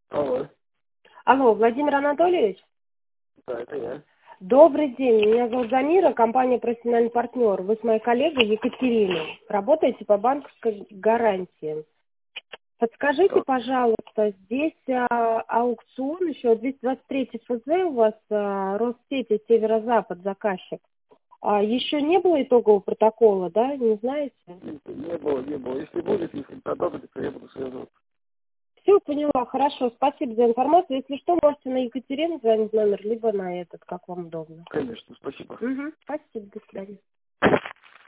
Алло. Алло, Владимир Анатольевич? Да, это я. Добрый день, меня зовут Замира, компания «Профессиональный партнер». Вы с моей коллегой Екатериной. Работаете по банковской гарантии. Подскажите, Да. пожалуйста, здесь аукцион еще 223 ФЗ у вас, Россети Северо-Запад заказчик. Еще не было итогового протокола, да? Не знаете? Не было. Если будет, если продолжите, то я буду связываться. Все, поняла, хорошо, спасибо за информацию. Если что, можете на Екатерину звонить номер, либо на этот, как вам удобно. Конечно, спасибо. Спасибо, до свидания.